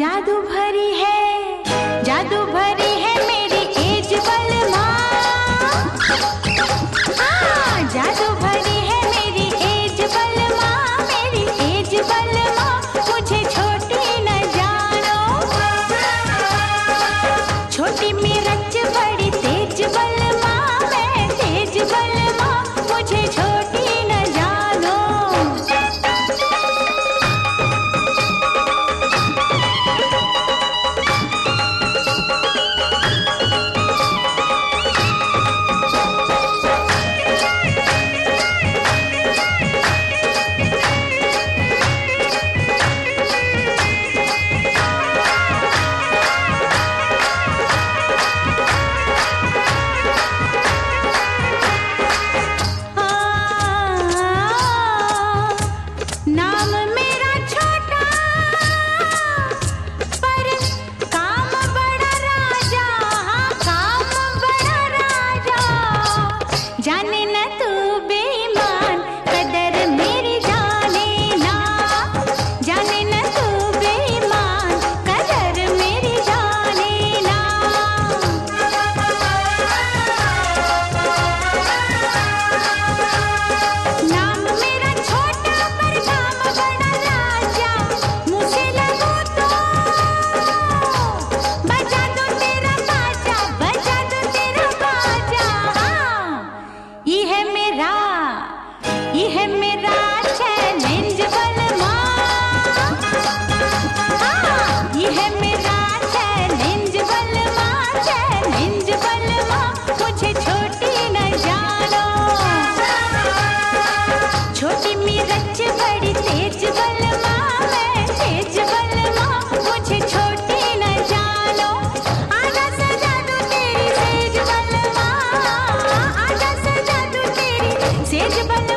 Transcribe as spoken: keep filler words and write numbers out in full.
जादू भरी है, जादू भरी है मेरी एज बलमा। हाँ, जादू भरी है मेरी एज बलमा, मेरी एज बलमा, मुझे छोटी न जानो। छोटी मिर्च बड़ी तेज बलमा, मैं तेज बलमा, मुझे छोटी न जानो। नाम मेरा छोटा पर काम बड़ा राजा, हाँ काम बड़ा राजा। जाने न तू बेईमान कदर मेरी जाने ना, जाने न तू बेईमान कदर मेरी जाने ना। नाम मेरा छोटा पर काम बड़ा राजा, मुझे लगो तो बजा दो तेरा बाजा, बजा दो तेरा बाजा। हाँ, ये है मेरा, ये है मेरा चैलेंज बलमा। हाँ, ये है मेरा चैलेंज बलमा, चैलेंज बलमा, मुझे छोटी न जानो। छोटी मिर्च बड़ी तेज बलमा, मैं तेज बलमा, मुझे छोटी न जानो। आजा सजा दूं तेरी सेज बलमा, आजा सजा दूं तेरी सेज बलमा।